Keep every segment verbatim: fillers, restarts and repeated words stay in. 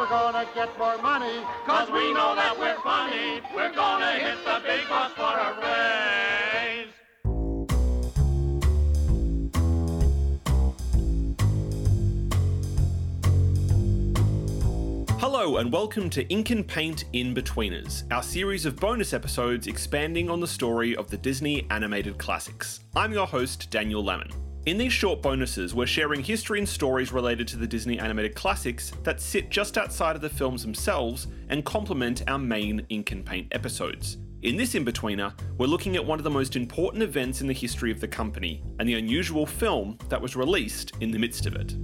gonna get more money, cause we know that we're funny. We're gonna hit the big boss for a raise. Hello and welcome to Ink and Paint In-Betweeners, our series of bonus episodes expanding on the story of the Disney animated classics. I'm your host, Daniel Lemon. In these short bonuses, we're sharing history and stories related to the Disney animated classics that sit just outside of the films themselves and complement our main Ink and Paint episodes. In this In-Betweener, we're looking at one of the most important events in the history of the company, and the unusual film that was released in the midst of it.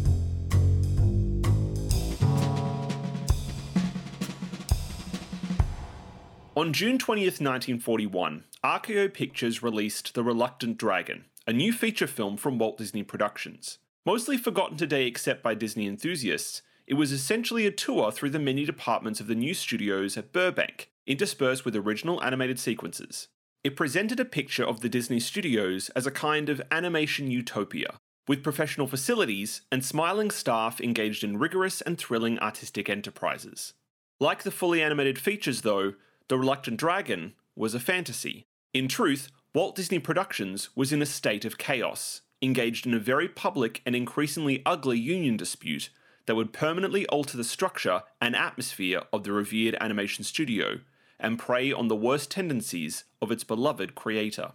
On June twentieth, nineteen forty-one, R K O Pictures released The Reluctant Dragon, a new feature film from Walt Disney Productions. Mostly forgotten today except by Disney enthusiasts, it was essentially a tour through the many departments of the new studios at Burbank, interspersed with original animated sequences. It presented a picture of the Disney studios as a kind of animation utopia, with professional facilities and smiling staff engaged in rigorous and thrilling artistic enterprises. Like the fully animated features though, The Reluctant Dragon was a fantasy. In truth, Walt Disney Productions was in a state of chaos, engaged in a very public and increasingly ugly union dispute that would permanently alter the structure and atmosphere of the revered animation studio and prey on the worst tendencies of its beloved creator.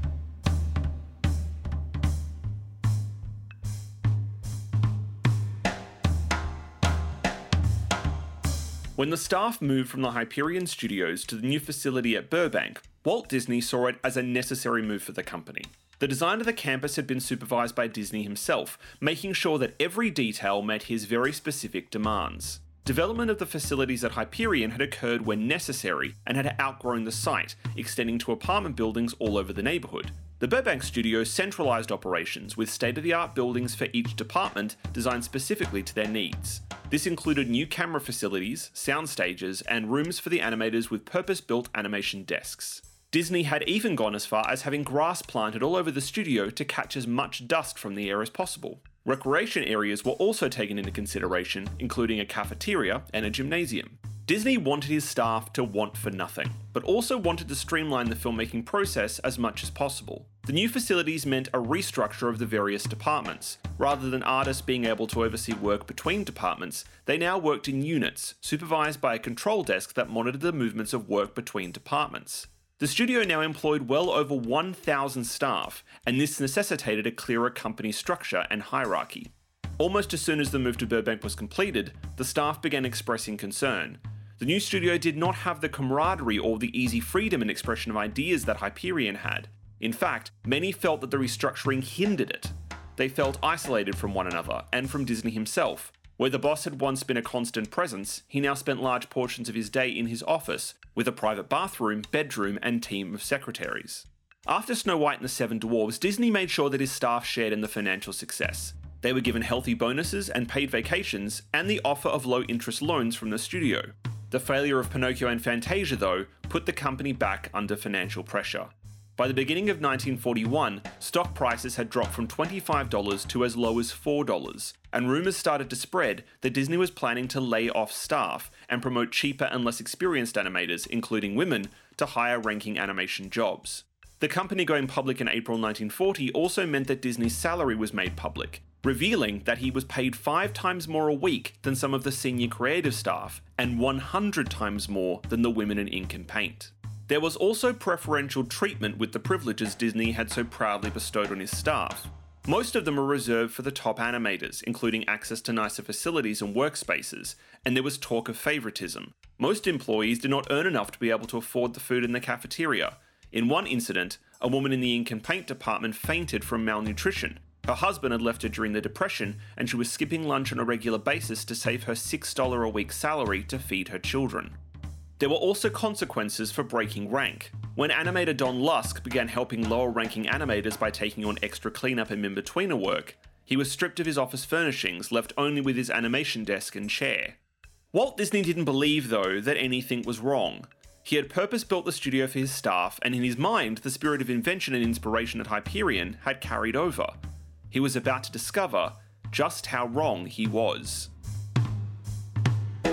When the staff moved from the Hyperion Studios to the new facility at Burbank, Walt Disney saw it as a necessary move for the company. The design of the campus had been supervised by Disney himself, making sure that every detail met his very specific demands. Development of the facilities at Hyperion had occurred when necessary and had outgrown the site, extending to apartment buildings all over the neighbourhood. The Burbank studio centralised operations with state-of-the-art buildings for each department designed specifically to their needs. This included new camera facilities, sound stages, and rooms for the animators with purpose-built animation desks. Disney had even gone as far as having grass planted all over the studio to catch as much dust from the air as possible. Recreation areas were also taken into consideration, including a cafeteria and a gymnasium. Disney wanted his staff to want for nothing, but also wanted to streamline the filmmaking process as much as possible. The new facilities meant a restructure of the various departments. Rather than artists being able to oversee work between departments, they now worked in units, supervised by a control desk that monitored the movements of work between departments. The studio now employed well over one thousand staff, and this necessitated a clearer company structure and hierarchy. Almost as soon as the move to Burbank was completed, the staff began expressing concern. The new studio did not have the camaraderie or the easy freedom and expression of ideas that Hyperion had. In fact, many felt that the restructuring hindered it. They felt isolated from one another and from Disney himself. Where the boss had once been a constant presence, he now spent large portions of his day in his office, with a private bathroom, bedroom, and team of secretaries. After Snow White and the Seven Dwarfs, Disney made sure that his staff shared in the financial success. They were given healthy bonuses and paid vacations, and the offer of low-interest loans from the studio. The failure of Pinocchio and Fantasia, though, put the company back under financial pressure. By the beginning of nineteen forty-one, stock prices had dropped from twenty-five dollars to as low as four dollars, and rumours started to spread that Disney was planning to lay off staff and promote cheaper and less experienced animators, including women, to higher-ranking animation jobs. The company going public in April nineteen forty also meant that Disney's salary was made public, revealing that he was paid five times more a week than some of the senior creative staff, and one hundred times more than the women in ink and paint. There was also preferential treatment with the privileges Disney had so proudly bestowed on his staff. Most of them were reserved for the top animators, including access to nicer facilities and workspaces, and there was talk of favoritism. Most employees did not earn enough to be able to afford the food in the cafeteria. In one incident, a woman in the ink and paint department fainted from malnutrition. Her husband had left her during the Depression, and she was skipping lunch on a regular basis to save her six dollars a week salary to feed her children. There were also consequences for breaking rank. When animator Don Lusk began helping lower-ranking animators by taking on extra cleanup and in-betweener work, he was stripped of his office furnishings, left only with his animation desk and chair. Walt Disney didn't believe, though, that anything was wrong. He had purpose-built the studio for his staff, and in his mind, the spirit of invention and inspiration at Hyperion had carried over. He was about to discover just how wrong he was.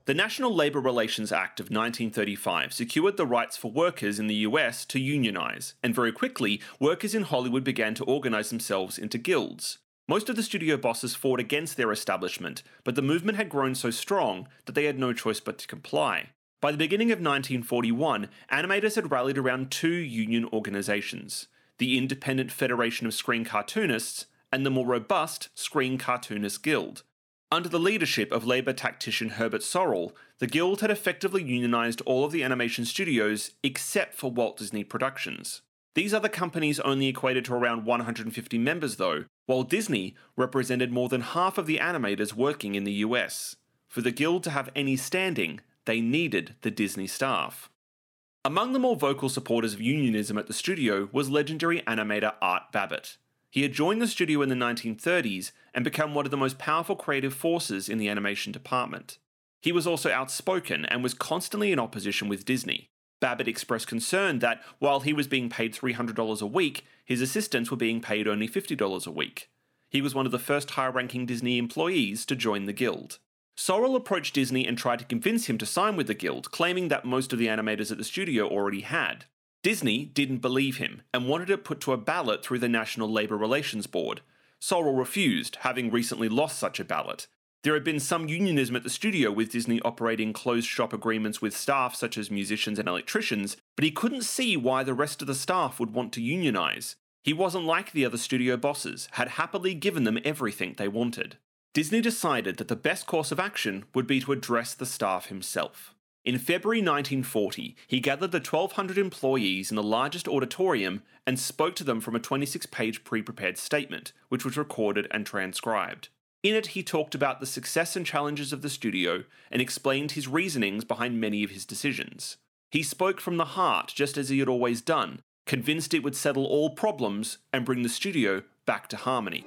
The National Labor Relations Act of nineteen thirty-five secured the rights for workers in the U S to unionize, and very quickly, workers in Hollywood began to organize themselves into guilds. Most of the studio bosses fought against their establishment, but the movement had grown so strong that they had no choice but to comply. By the beginning of nineteen forty-one, animators had rallied around two union organizations, the Independent Federation of Screen Cartoonists and the more robust Screen Cartoonists Guild. Under the leadership of Labour tactician Herbert Sorrell, the Guild had effectively unionized all of the animation studios except for Walt Disney Productions. These other companies only equated to around one hundred fifty members though, while Disney represented more than half of the animators working in the U S. For the Guild to have any standing, they needed the Disney staff. Among the more vocal supporters of unionism at the studio was legendary animator Art Babbitt. He had joined the studio in the nineteen thirties and become one of the most powerful creative forces in the animation department. He was also outspoken and was constantly in opposition with Disney. Babbitt expressed concern that, while he was being paid three hundred dollars a week, his assistants were being paid only fifty dollars a week. He was one of the first high-ranking Disney employees to join the Guild. Sorrell approached Disney and tried to convince him to sign with the Guild, claiming that most of the animators at the studio already had. Disney didn't believe him and wanted it put to a ballot through the National Labor Relations Board. Sorrell refused, having recently lost such a ballot. There had been some unionism at the studio, with Disney operating closed-shop agreements with staff such as musicians and electricians, but he couldn't see why the rest of the staff would want to unionize. He wasn't like the other studio bosses, had happily given them everything they wanted. Disney decided that the best course of action would be to address the staff himself. In February nineteen forty, he gathered the twelve hundred employees in the largest auditorium and spoke to them from a twenty-six page pre-prepared statement, which was recorded and transcribed. In it, he talked about the success and challenges of the studio and explained his reasonings behind many of his decisions. He spoke from the heart, just as he had always done, convinced it would settle all problems and bring the studio back to harmony.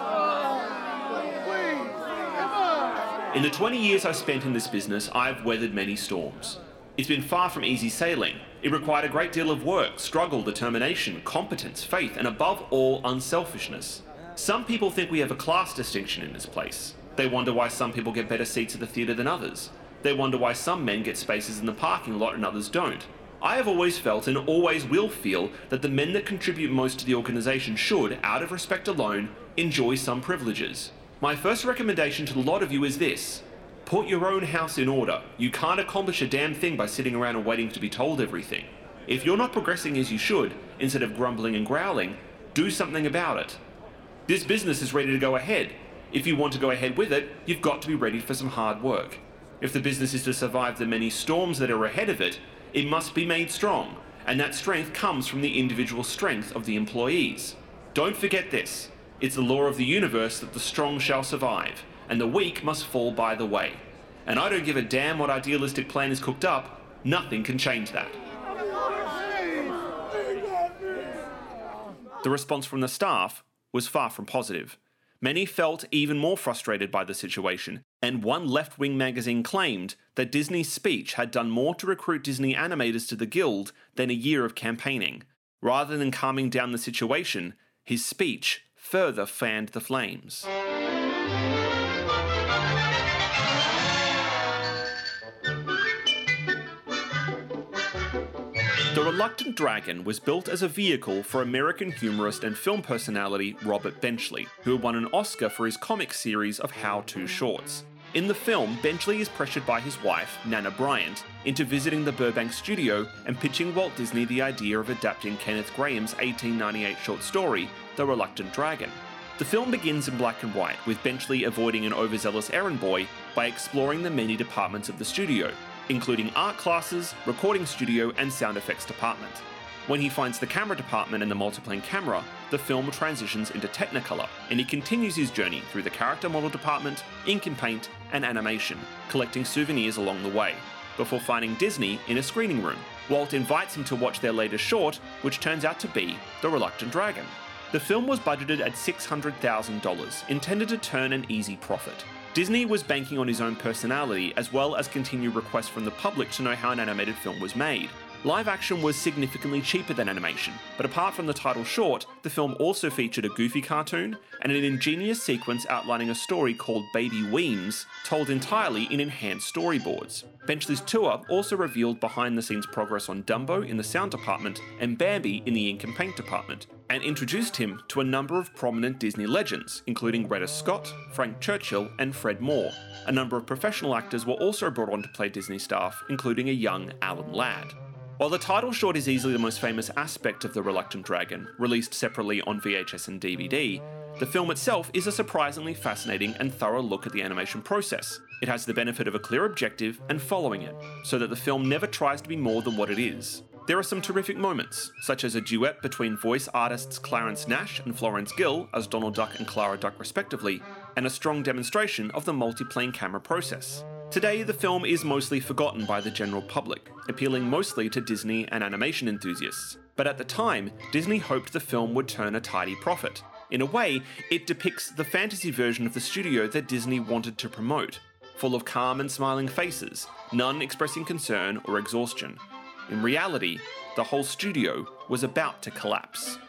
In the twenty years I've spent in this business, I've weathered many storms. It's been far from easy sailing. It required a great deal of work, struggle, determination, competence, faith, and above all, unselfishness. Some people think we have a class distinction in this place. They wonder why some people get better seats at the theatre than others. They wonder why some men get spaces in the parking lot and others don't. I have always felt and always will feel that the men that contribute most to the organisation should, out of respect alone, enjoy some privileges. My first recommendation to the lot of you is this: put your own house in order. You can't accomplish a damn thing by sitting around and waiting to be told everything. If you're not progressing as you should, instead of grumbling and growling, do something about it. This business is ready to go ahead. If you want to go ahead with it, you've got to be ready for some hard work. If the business is to survive the many storms that are ahead of it, it must be made strong, and that strength comes from the individual strength of the employees. Don't forget this. It's the law of the universe that the strong shall survive, and the weak must fall by the way. And I don't give a damn what idealistic plan is cooked up, nothing can change that. The response from the staff was far from positive. Many felt even more frustrated by the situation, and one left-wing magazine claimed that Disney's speech had done more to recruit Disney animators to the Guild than a year of campaigning. Rather than calming down the situation, his speech further fanned the flames. The Reluctant Dragon was built as a vehicle for American humorist and film personality Robert Benchley, who won an Oscar for his comic series of how-to shorts. In the film, Benchley is pressured by his wife, Nana Bryant, into visiting the Burbank studio and pitching Walt Disney the idea of adapting Kenneth Grahame's eighteen ninety-eight short story, The Reluctant Dragon. The film begins in black and white, with Benchley avoiding an overzealous errand boy by exploring the many departments of the studio, including art classes, recording studio, and sound effects department. When he finds the camera department and the multiplane camera, the film transitions into Technicolor, and he continues his journey through the character model department, ink and paint, and animation, collecting souvenirs along the way, before finding Disney in a screening room. Walt invites him to watch their latest short, which turns out to be The Reluctant Dragon. The film was budgeted at six hundred thousand dollars, intended to turn an easy profit. Disney was banking on his own personality, as well as continued requests from the public to know how an animated film was made. Live action was significantly cheaper than animation, but apart from the title short, the film also featured a Goofy cartoon and an ingenious sequence outlining a story called Baby Weems, told entirely in enhanced storyboards. Benchley's tour also revealed behind-the-scenes progress on Dumbo in the sound department and Bambi in the ink and paint department, and introduced him to a number of prominent Disney legends, including Retta Scott, Frank Churchill, and Fred Moore. A number of professional actors were also brought on to play Disney staff, including a young Alan Ladd. While the title short is easily the most famous aspect of The Reluctant Dragon, released separately on V H S and D V D, the film itself is a surprisingly fascinating and thorough look at the animation process. It has the benefit of a clear objective and following it, so that the film never tries to be more than what it is. There are some terrific moments, such as a duet between voice artists Clarence Nash and Florence Gill as Donald Duck and Clara Duck respectively, and a strong demonstration of the multiplane camera process. Today, the film is mostly forgotten by the general public, appealing mostly to Disney and animation enthusiasts. But at the time, Disney hoped the film would turn a tidy profit. In a way, it depicts the fantasy version of the studio that Disney wanted to promote, full of calm and smiling faces, none expressing concern or exhaustion. In reality, the whole studio was about to collapse.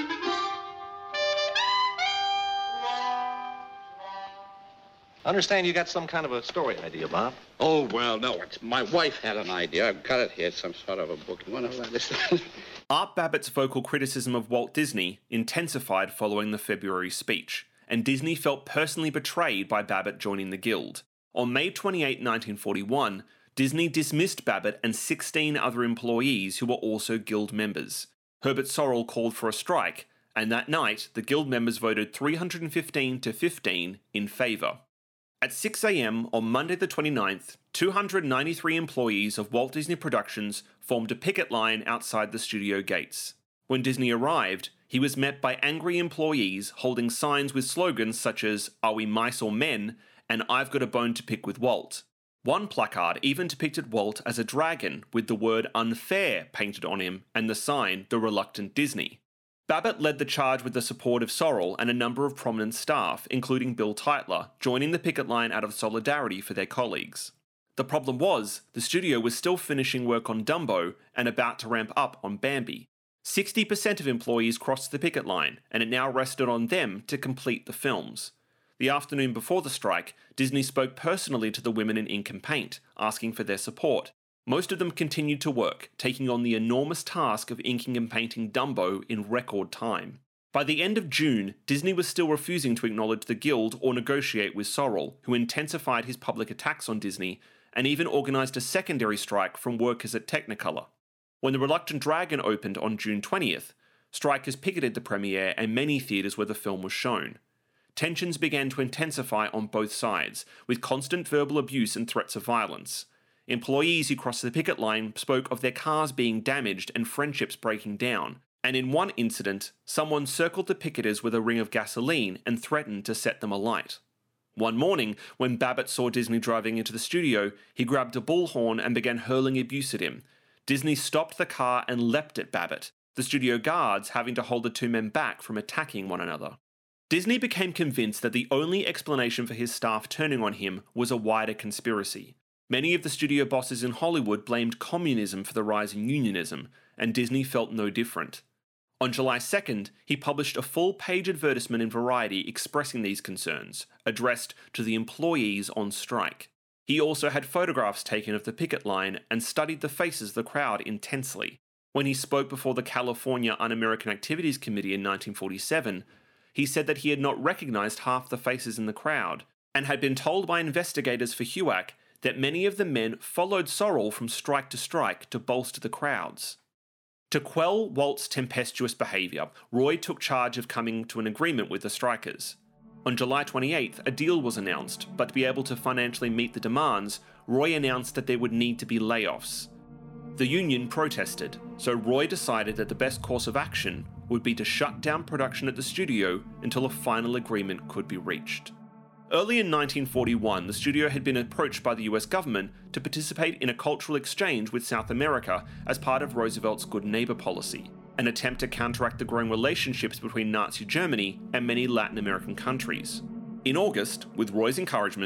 I understand you got some kind of a story idea, Bob. Oh, well, no. It's my wife had an idea. I've got it here. It's some sort of a book. You want to write this down? Art Babbitt's vocal criticism of Walt Disney intensified following the February speech, and Disney felt personally betrayed by Babbitt joining the Guild. On May twenty-eighth, nineteen forty-one, Disney dismissed Babbitt and sixteen other employees who were also Guild members. Herbert Sorrell called for a strike, and that night, the Guild members voted three hundred fifteen to fifteen in favour. At six a m on Monday the twenty-ninth, two hundred ninety-three employees of Walt Disney Productions formed a picket line outside the studio gates. When Disney arrived, he was met by angry employees holding signs with slogans such as "Are we mice or men?" and "I've got a bone to pick with Walt." One placard even depicted Walt as a dragon with the word "unfair" painted on him and the sign "The Reluctant Disney." Babbitt led the charge with the support of Sorrell and a number of prominent staff, including Bill Tytler, joining the picket line out of solidarity for their colleagues. The problem was, the studio was still finishing work on Dumbo and about to ramp up on Bambi. sixty percent of employees crossed the picket line, and it now rested on them to complete the films. The afternoon before the strike, Disney spoke personally to the women in ink and paint, asking for their support. Most of them continued to work, taking on the enormous task of inking and painting Dumbo in record time. By the end of June, Disney was still refusing to acknowledge the Guild or negotiate with Sorrell, who intensified his public attacks on Disney and even organised a secondary strike from workers at Technicolor. When The Reluctant Dragon opened on June twentieth, strikers picketed the premiere and many theatres where the film was shown. Tensions began to intensify on both sides, with constant verbal abuse and threats of violence. Employees who crossed the picket line spoke of their cars being damaged and friendships breaking down, and in one incident, someone circled the picketers with a ring of gasoline and threatened to set them alight. One morning, when Babbitt saw Disney driving into the studio, he grabbed a bullhorn and began hurling abuse at him. Disney stopped the car and leapt at Babbitt, the studio guards having to hold the two men back from attacking one another. Disney became convinced that the only explanation for his staff turning on him was a wider conspiracy. Many of the studio bosses in Hollywood blamed communism for the rise in unionism, and Disney felt no different. On July second, he published a full-page advertisement in Variety expressing these concerns, addressed to the employees on strike. He also had photographs taken of the picket line and studied the faces of the crowd intensely. When he spoke before the California Un-American Activities Committee in nineteen forty-seven, he said that he had not recognized half the faces in the crowd, and had been told by investigators for H U A C that many of the men followed Sorrell from strike to strike to bolster the crowds. To quell Walt's tempestuous behaviour, Roy took charge of coming to an agreement with the strikers. On July twenty-eighth, a deal was announced, but to be able to financially meet the demands, Roy announced that there would need to be layoffs. The union protested, so Roy decided that the best course of action would be to shut down production at the studio until a final agreement could be reached. Early in nineteen forty-one, the studio had been approached by the U S government to participate in a cultural exchange with South America as part of Roosevelt's Good Neighbor policy, an attempt to counteract the growing relationships between Nazi Germany and many Latin American countries. In August, with Roy's encouragement,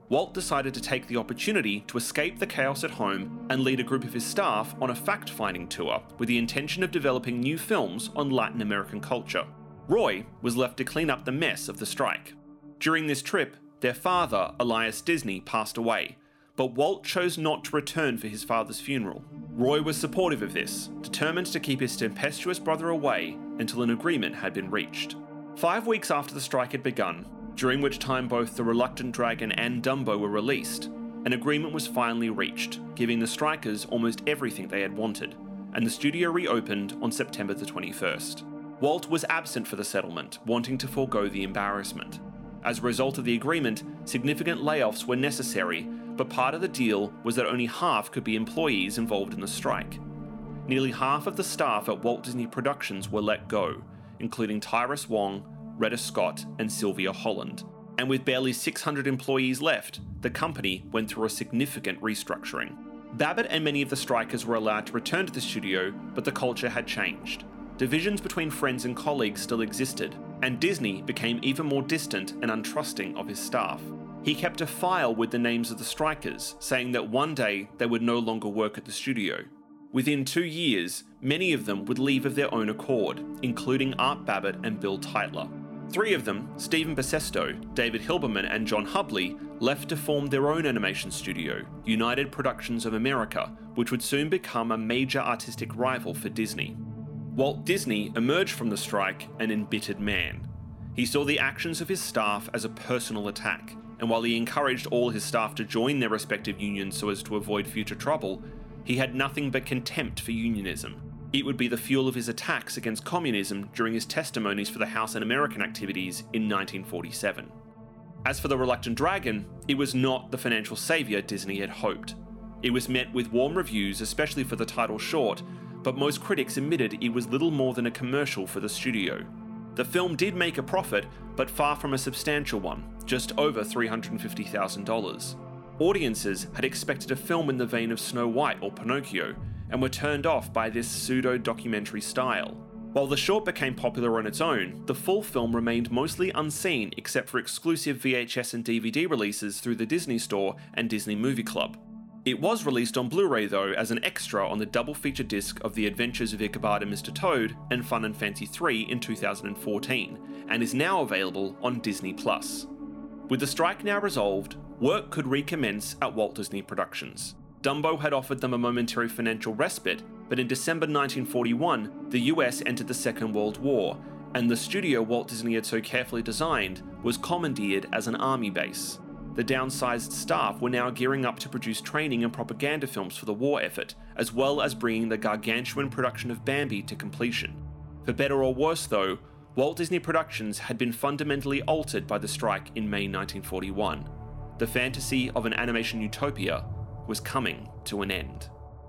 Walt decided to take the opportunity to escape the chaos at home and lead a group of his staff on a fact-finding tour with the intention of developing new films on Latin American culture. Roy was left to clean up the mess of the strike. During this trip, their father, Elias Disney, passed away, but Walt chose not to return for his father's funeral. Roy was supportive of this, determined to keep his tempestuous brother away until an agreement had been reached. Five weeks after the strike had begun, during which time both The Reluctant Dragon and Dumbo were released, an agreement was finally reached, giving the strikers almost everything they had wanted, and the studio reopened on September the twenty-first. Walt was absent for the settlement, wanting to forego the embarrassment. As a result of the agreement, significant layoffs were necessary, but part of the deal was that only half could be employees involved in the strike. Nearly half of the staff at Walt Disney Productions were let go, including Tyrus Wong, Retta Scott, and Sylvia Holland. And with barely six hundred employees left, the company went through a significant restructuring. Babbitt and many of the strikers were allowed to return to the studio, but the culture had changed. Divisions between friends and colleagues still existed, and Disney became even more distant and untrusting of his staff. He kept a file with the names of the strikers, saying that one day they would no longer work at the studio. Within two years, many of them would leave of their own accord, including Art Babbitt and Bill Tytler. Three of them, Stephen Basesto, David Hilberman, and John Hubley, left to form their own animation studio, United Productions of America, which would soon become a major artistic rival for Disney. Walt Disney emerged from the strike an embittered man. He saw the actions of his staff as a personal attack, and while he encouraged all his staff to join their respective unions so as to avoid future trouble, he had nothing but contempt for unionism. It would be the fuel of his attacks against communism during his testimonies for the House Un-American activities in nineteen forty-seven. As for The Reluctant Dragon, it was not the financial saviour Disney had hoped. It was met with warm reviews, especially for the title short, but most critics admitted it was little more than a commercial for the studio. The film did make a profit, but far from a substantial one, just over three hundred fifty thousand dollars. Audiences had expected a film in the vein of Snow White or Pinocchio, and were turned off by this pseudo-documentary style. While the short became popular on its own, the full film remained mostly unseen except for exclusive V H S and D V D releases through the Disney Store and Disney Movie Club. It was released on Blu-ray though as an extra on the double feature disc of The Adventures of Ichabod and Mister Toad and Fun and Fancy three in two thousand fourteen, and is now available on Disney plus. With the strike now resolved, work could recommence at Walt Disney Productions. Dumbo had offered them a momentary financial respite, but in December nineteen forty-one, the U S entered the Second World War, and the studio Walt Disney had so carefully designed was commandeered as an army base. The downsized staff were now gearing up to produce training and propaganda films for the war effort, as well as bringing the gargantuan production of Bambi to completion. For better or worse though, Walt Disney Productions had been fundamentally altered by the strike in May nineteen forty-one. The fantasy of an animation utopia was coming to an end.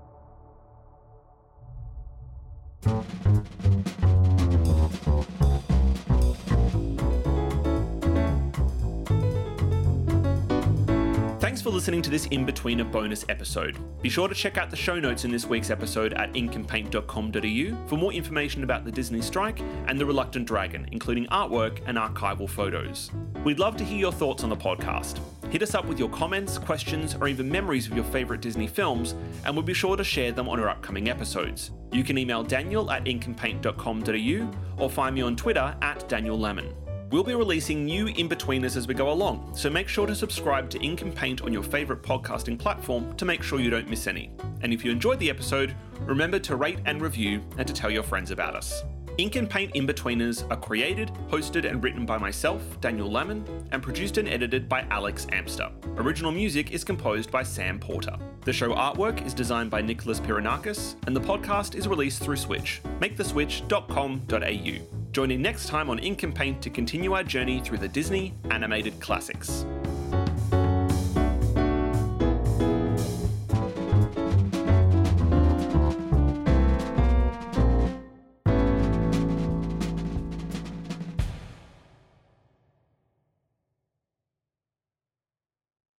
Thanks for listening to this In-Betweener bonus episode. Be sure to check out the show notes in this week's episode at ink and paint dot com dot a u for more information about the Disney strike and The Reluctant Dragon, including artwork and archival photos. We'd love to hear your thoughts on the podcast. Hit us up with your comments, questions, or even memories of your favourite Disney films, and we'll be sure to share them on our upcoming episodes. You can email Daniel at ink and paint dot com dot a u or find me on Twitter at Daniel Lemon. We'll be releasing new In-Betweeners as we go along, so make sure to subscribe to Ink and Paint on your favourite podcasting platform to make sure you don't miss any. And if you enjoyed the episode, remember to rate and review and to tell your friends about us. Ink and Paint In-Betweeners are created, hosted and written by myself, Daniel Lemon, and produced and edited by Alex Amster. Original music is composed by Sam Porter. The show artwork is designed by Nicholas Piranakis, and the podcast is released through Switch. make the switch dot com dot a u. Join in next time on Ink and Paint to continue our journey through the Disney animated classics.